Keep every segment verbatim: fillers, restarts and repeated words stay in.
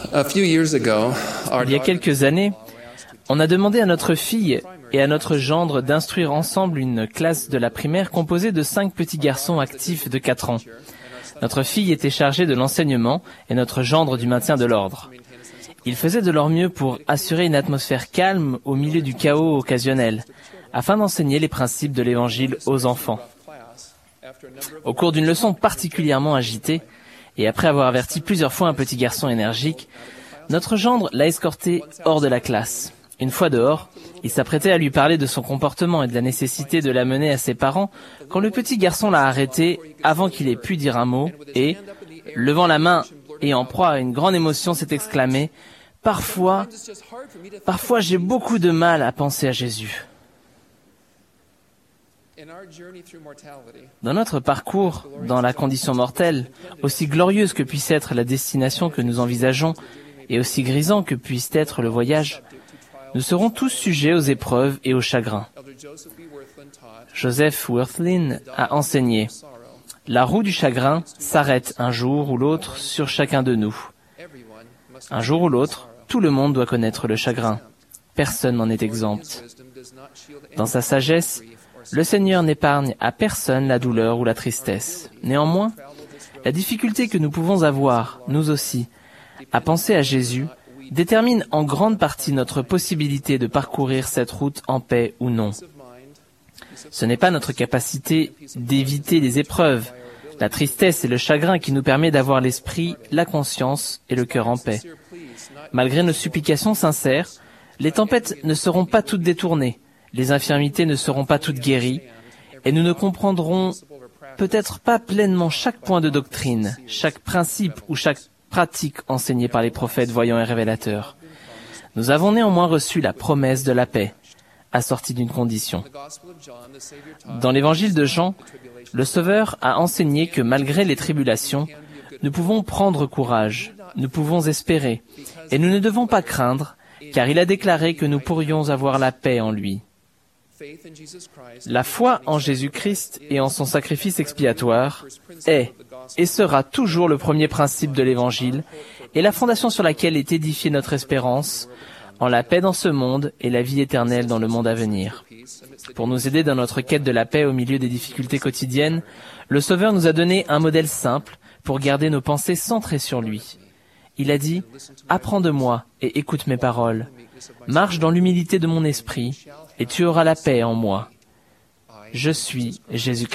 A few years ago, our Il y a quelques années, on a demandé à notre fille et à notre gendre d'instruire ensemble une classe de la primaire composée de cinq petits garçons actifs de quatre ans. Notre fille était chargée de l'enseignement et notre gendre du maintien de l'ordre. Ils faisaient de leur mieux pour assurer une atmosphère calme au milieu du chaos occasionnel, afin d'enseigner les principes de l'Évangile aux enfants. Au cours d'une leçon particulièrement agitée, et après avoir averti plusieurs fois un petit garçon énergique, notre gendre l'a escorté hors de la classe. Une fois dehors, il s'apprêtait à lui parler de son comportement et de la nécessité de l'amener à ses parents quand le petit garçon l'a arrêté avant qu'il ait pu dire un mot et, levant la main et en proie à une grande émotion, s'est exclamé « Parfois, parfois j'ai beaucoup de mal à penser à Jésus ». Dans notre parcours, dans la condition mortelle, aussi glorieuse que puisse être la destination que nous envisageons et aussi grisant que puisse être le voyage, nous serons tous sujets aux épreuves et aux chagrins. Joseph Wirthlin a enseigné « La roue du chagrin s'arrête un jour ou l'autre sur chacun de nous. Un jour ou l'autre, tout le monde doit connaître le chagrin. Personne n'en est exempt. Dans sa sagesse, le Seigneur n'épargne à personne la douleur ou la tristesse. Néanmoins, la difficulté que nous pouvons avoir, nous aussi, à penser à Jésus, détermine en grande partie notre possibilité de parcourir cette route en paix ou non. Ce n'est pas notre capacité d'éviter les épreuves, la tristesse et le chagrin qui nous permet d'avoir l'esprit, la conscience et le cœur en paix. Malgré nos supplications sincères, les tempêtes ne seront pas toutes détournées, les infirmités ne seront pas toutes guéries, et nous ne comprendrons peut-être pas pleinement chaque point de doctrine, chaque principe ou chaque pratique enseignée par les prophètes voyants et révélateurs. Nous avons néanmoins reçu la promesse de la paix, assortie d'une condition. Dans l'évangile de Jean, le Sauveur a enseigné que malgré les tribulations, nous pouvons prendre courage, nous pouvons espérer, et nous ne devons pas craindre, car il a déclaré que nous pourrions avoir la paix en lui. La foi en Jésus-Christ et en son sacrifice expiatoire est et sera toujours le premier principe de l'Évangile et la fondation sur laquelle est édifiée notre espérance en la paix dans ce monde et la vie éternelle dans le monde à venir. Pour nous aider dans notre quête de la paix au milieu des difficultés quotidiennes, le Sauveur nous a donné un modèle simple pour garder nos pensées centrées sur lui. Il a dit « Apprends de moi et écoute mes paroles. Marche dans l'humilité de mon esprit et tu auras la paix en moi. Je suis Jésus-Christ. »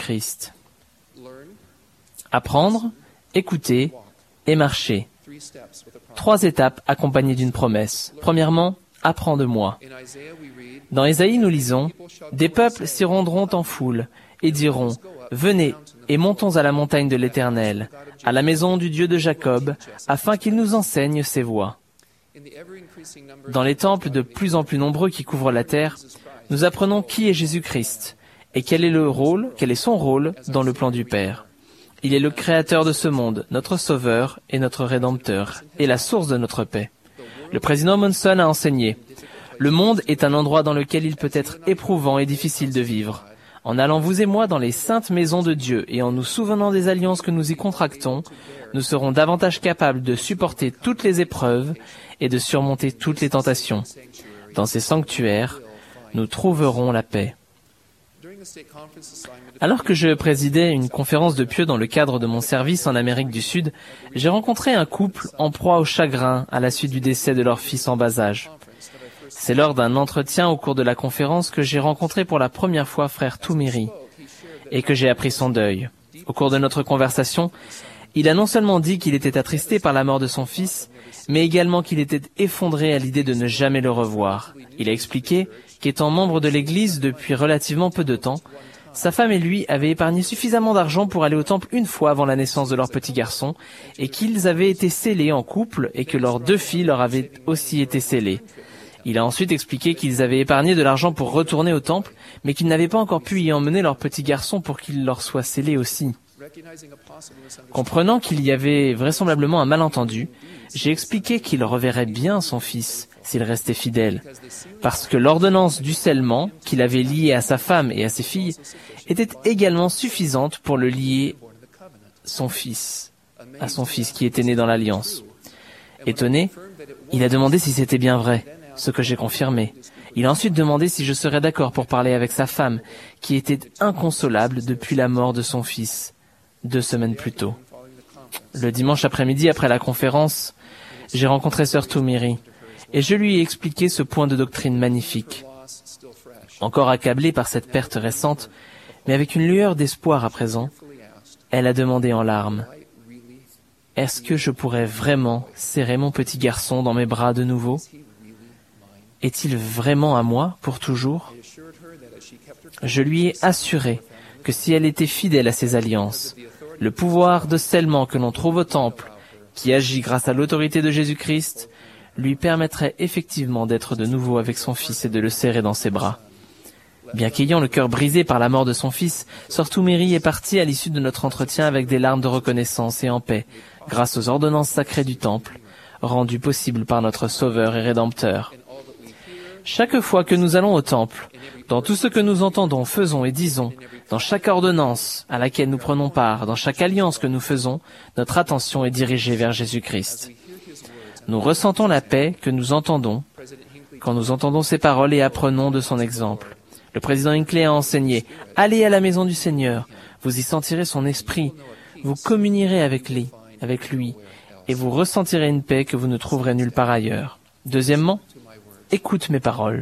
Apprendre, écouter et marcher. Trois étapes accompagnées d'une promesse. Premièrement, apprends de moi. Dans Ésaïe, nous lisons « Des peuples s'y rendront en foule et diront « Venez et montons à la montagne de l'Éternel, à la maison du Dieu de Jacob, afin qu'il nous enseigne ses voies. » Dans les temples de plus en plus nombreux qui couvrent la terre, nous apprenons qui est Jésus-Christ et quel est le rôle, quel est son rôle dans le plan du Père. Il est le créateur de ce monde, notre sauveur et notre rédempteur, et la source de notre paix. Le président Monson a enseigné « Le monde est un endroit dans lequel il peut être éprouvant et difficile de vivre. En allant vous et moi dans les saintes maisons de Dieu et en nous souvenant des alliances que nous y contractons, nous serons davantage capables de supporter toutes les épreuves et de surmonter toutes les tentations. Dans ces sanctuaires, nous trouverons la paix. » Alors que je présidais une conférence de pieux dans le cadre de mon service en Amérique du Sud, j'ai rencontré un couple en proie au chagrin à la suite du décès de leur fils en bas âge. C'est lors d'un entretien au cours de la conférence que j'ai rencontré pour la première fois frère Toumiri et que j'ai appris son deuil. Au cours de notre conversation, il a non seulement dit qu'il était attristé par la mort de son fils, mais également qu'il était effondré à l'idée de ne jamais le revoir. Il a expliqué qu'étant membre de l'Église depuis relativement peu de temps, sa femme et lui avaient épargné suffisamment d'argent pour aller au temple une fois avant la naissance de leur petit garçon, et qu'ils avaient été scellés en couple et que leurs deux filles leur avaient aussi été scellées. Il a ensuite expliqué qu'ils avaient épargné de l'argent pour retourner au temple, mais qu'ils n'avaient pas encore pu y emmener leur petit garçon pour qu'il leur soit scellé aussi. Comprenant qu'il y avait vraisemblablement un malentendu, j'ai expliqué qu'il reverrait bien son fils s'il restait fidèle, parce que l'ordonnance du scellement qu'il avait lié à sa femme et à ses filles était également suffisante pour le lier son fils, à son fils qui était né dans l'alliance. Étonné, il a demandé si c'était bien vrai, ce que j'ai confirmé. Il a ensuite demandé si je serais d'accord pour parler avec sa femme, qui était inconsolable depuis la mort de son fils, deux semaines plus tôt. Le dimanche après-midi, après la conférence, j'ai rencontré Sœur Toumiri, et je lui ai expliqué ce point de doctrine magnifique. Encore accablée par cette perte récente, mais avec une lueur d'espoir à présent, elle a demandé en larmes, « Est-ce que je pourrais vraiment serrer mon petit garçon dans mes bras de nouveau ? Est-il vraiment à moi pour toujours ?» Je lui ai assuré que si elle était fidèle à ses alliances, le pouvoir de scellement que l'on trouve au temple, qui agit grâce à l'autorité de Jésus-Christ, lui permettrait effectivement d'être de nouveau avec son fils et de le serrer dans ses bras. Bien qu'ayant le cœur brisé par la mort de son fils, Sœur Toumiri est partie à l'issue de notre entretien avec des larmes de reconnaissance et en paix, grâce aux ordonnances sacrées du temple, rendues possibles par notre Sauveur et Rédempteur. Chaque fois que nous allons au temple, dans tout ce que nous entendons, faisons et disons, dans chaque ordonnance à laquelle nous prenons part, dans chaque alliance que nous faisons, notre attention est dirigée vers Jésus-Christ. Nous ressentons la paix que nous entendons quand nous entendons ses paroles et apprenons de son exemple. Le président Hinckley a enseigné « Allez à la maison du Seigneur, vous y sentirez son esprit, vous communierez avec lui, avec lui, et vous ressentirez une paix que vous ne trouverez nulle part ailleurs. » Deuxièmement, écoute mes paroles.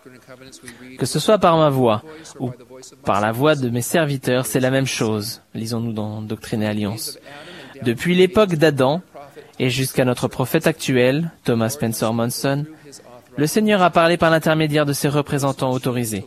Que ce soit par ma voix ou par la voix de mes serviteurs, c'est la même chose, lisons-nous dans Doctrine et Alliance. Depuis l'époque d'Adam et jusqu'à notre prophète actuel, Thomas Spencer Monson, le Seigneur a parlé par l'intermédiaire de ses représentants autorisés.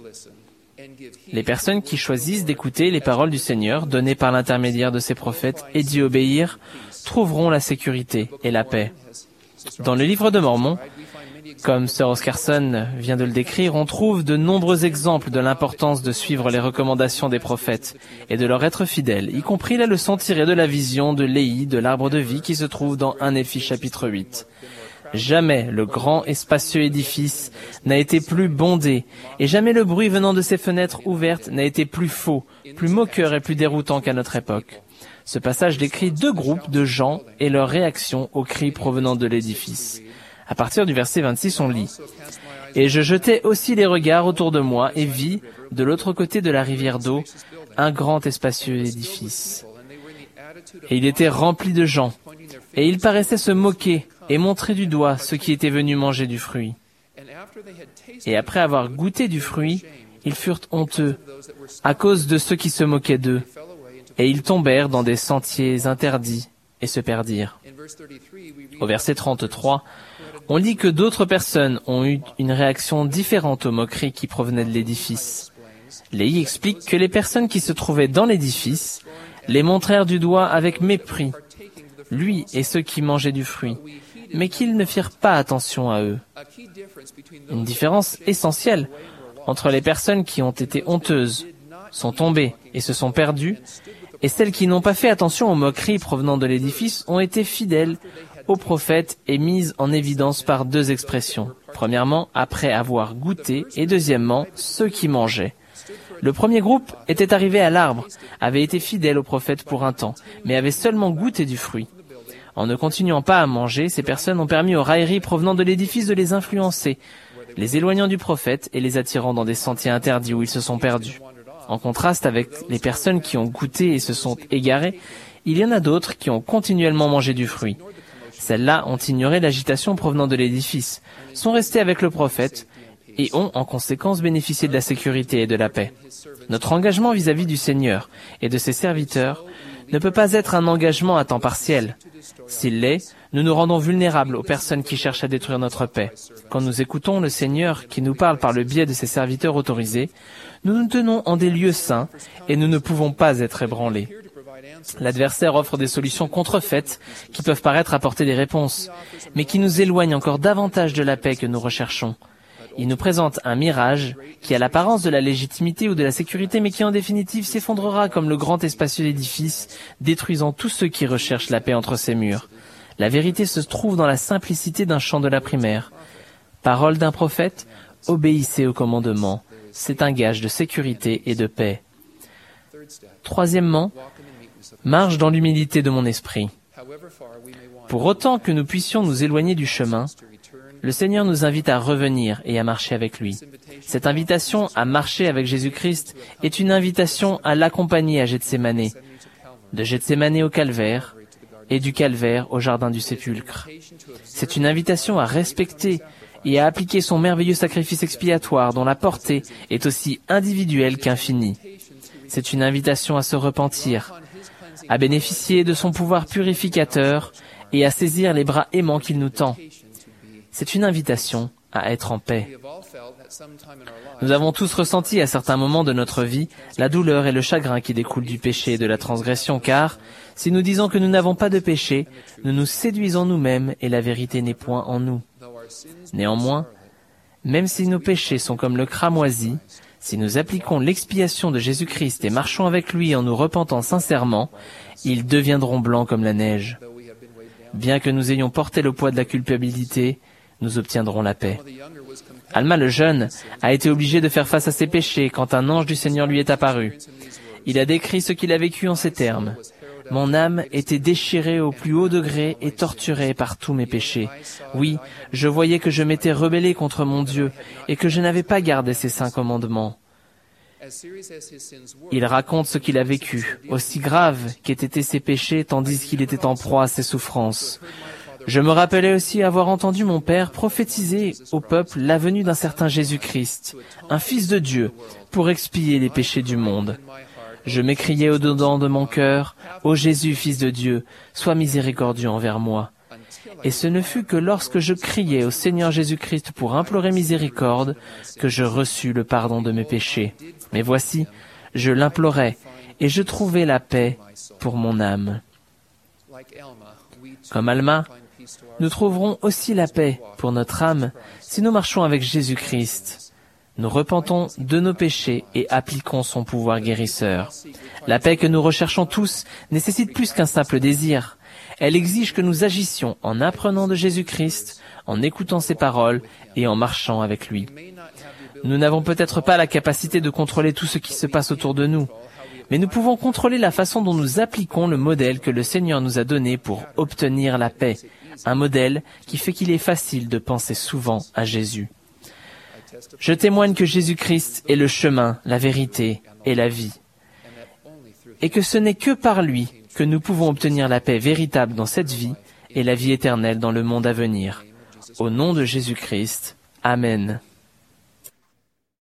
Les personnes qui choisissent d'écouter les paroles du Seigneur données par l'intermédiaire de ses prophètes et d'y obéir trouveront la sécurité et la paix. Dans le livre de Mormon, comme Sir Oscarson vient de le décrire, on trouve de nombreux exemples de l'importance de suivre les recommandations des prophètes et de leur être fidèle, y compris la leçon tirée de la vision de Léhi de l'arbre de vie qui se trouve dans un Néphi chapitre huit. Jamais le grand et spacieux édifice n'a été plus bondé, et jamais le bruit venant de ses fenêtres ouvertes n'a été plus faux, plus moqueur et plus déroutant qu'à notre époque. Ce passage décrit deux groupes de gens et leur réaction aux cris provenant de l'édifice. À partir du verset vingt-six, on lit « Et je jetai aussi les regards autour de moi et vis, de l'autre côté de la rivière d'eau, un grand et spacieux édifice. Et il était rempli de gens, et ils paraissaient se moquer et montrer du doigt ceux qui étaient venus manger du fruit. Et après avoir goûté du fruit, ils furent honteux, à cause de ceux qui se moquaient d'eux, et ils tombèrent dans des sentiers interdits et se perdirent. » Au verset trente-trois, on lit que d'autres personnes ont eu une réaction différente aux moqueries qui provenaient de l'édifice. Léhi explique que les personnes qui se trouvaient dans l'édifice les montrèrent du doigt avec mépris, lui et ceux qui mangeaient du fruit, mais qu'ils ne firent pas attention à eux. Une différence essentielle entre les personnes qui ont été honteuses, sont tombées et se sont perdues, et celles qui n'ont pas fait attention aux moqueries provenant de l'édifice ont été fidèles aux prophètes et mises en évidence par deux expressions. Premièrement, après avoir goûté, et deuxièmement, ceux qui mangeaient. Le premier groupe était arrivé à l'arbre, avait été fidèle aux prophètes pour un temps, mais avait seulement goûté du fruit. En ne continuant pas à manger, ces personnes ont permis aux railleries provenant de l'édifice de les influencer, les éloignant du prophète et les attirant dans des sentiers interdits où ils se sont perdus. En contraste avec les personnes qui ont goûté et se sont égarées, il y en a d'autres qui ont continuellement mangé du fruit. Celles-là ont ignoré l'agitation provenant de l'édifice, sont restées avec le prophète et ont en conséquence bénéficié de la sécurité et de la paix. Notre engagement vis-à-vis du Seigneur et de ses serviteurs ne peut pas être un engagement à temps partiel. S'il l'est, nous nous rendons vulnérables aux personnes qui cherchent à détruire notre paix. Quand nous écoutons le Seigneur qui nous parle par le biais de ses serviteurs autorisés, nous nous tenons en des lieux saints et nous ne pouvons pas être ébranlés. L'adversaire offre des solutions contrefaites qui peuvent paraître apporter des réponses, mais qui nous éloignent encore davantage de la paix que nous recherchons. Il nous présente un mirage qui a l'apparence de la légitimité ou de la sécurité, mais qui en définitive s'effondrera comme le grand et spacieux édifice, détruisant tous ceux qui recherchent la paix entre ses murs. La vérité se trouve dans la simplicité d'un chant de la primaire. Parole d'un prophète, obéissez au commandement. C'est un gage de sécurité et de paix. Troisièmement, marche dans l'humilité de mon esprit. Pour autant que nous puissions nous éloigner du chemin, le Seigneur nous invite à revenir et à marcher avec lui. Cette invitation à marcher avec Jésus-Christ est une invitation à l'accompagner à Gethsémane, de Gethsémane au calvaire et du calvaire au jardin du sépulcre. C'est une invitation à respecter et à appliquer son merveilleux sacrifice expiatoire dont la portée est aussi individuelle qu'infinie. C'est une invitation à se repentir, à bénéficier de son pouvoir purificateur et à saisir les bras aimants qu'il nous tend. C'est une invitation à être en paix. Nous avons tous ressenti à certains moments de notre vie la douleur et le chagrin qui découlent du péché et de la transgression, car si nous disons que nous n'avons pas de péché, nous nous séduisons nous-mêmes et la vérité n'est point en nous. Néanmoins, même si nos péchés sont comme le cramoisi, si nous appliquons l'expiation de Jésus-Christ et marchons avec lui en nous repentant sincèrement, ils deviendront blancs comme la neige. Bien que nous ayons porté le poids de la culpabilité, nous obtiendrons la paix. Alma le jeune a été obligé de faire face à ses péchés quand un ange du Seigneur lui est apparu. Il a décrit ce qu'il a vécu en ces termes. « Mon âme était déchirée au plus haut degré et torturée par tous mes péchés. Oui, je voyais que je m'étais rebellé contre mon Dieu et que je n'avais pas gardé ses saints commandements. » Il raconte ce qu'il a vécu, aussi grave qu'aient été ses péchés tandis qu'il était en proie à ses souffrances. Je me rappelais aussi avoir entendu mon père prophétiser au peuple la venue d'un certain Jésus-Christ, un fils de Dieu, pour expier les péchés du monde. Je m'écriais au-dedans de mon cœur, « Ô Jésus, fils de Dieu, sois miséricordieux envers moi. » Et ce ne fut que lorsque je criais au Seigneur Jésus-Christ pour implorer miséricorde que je reçus le pardon de mes péchés. Mais voici, je l'implorais et je trouvai la paix pour mon âme. Comme Alma, nous trouverons aussi la paix pour notre âme si nous marchons avec Jésus-Christ. Nous repentons de nos péchés et appliquons son pouvoir guérisseur. La paix que nous recherchons tous nécessite plus qu'un simple désir. Elle exige que nous agissions en apprenant de Jésus-Christ, en écoutant ses paroles et en marchant avec lui. Nous n'avons peut-être pas la capacité de contrôler tout ce qui se passe autour de nous, mais nous pouvons contrôler la façon dont nous appliquons le modèle que le Seigneur nous a donné pour obtenir la paix, un modèle qui fait qu'il est facile de penser souvent à Jésus. Je témoigne que Jésus-Christ est le chemin, la vérité et la vie, et que ce n'est que par lui que nous pouvons obtenir la paix véritable dans cette vie et la vie éternelle dans le monde à venir. Au nom de Jésus-Christ, Amen.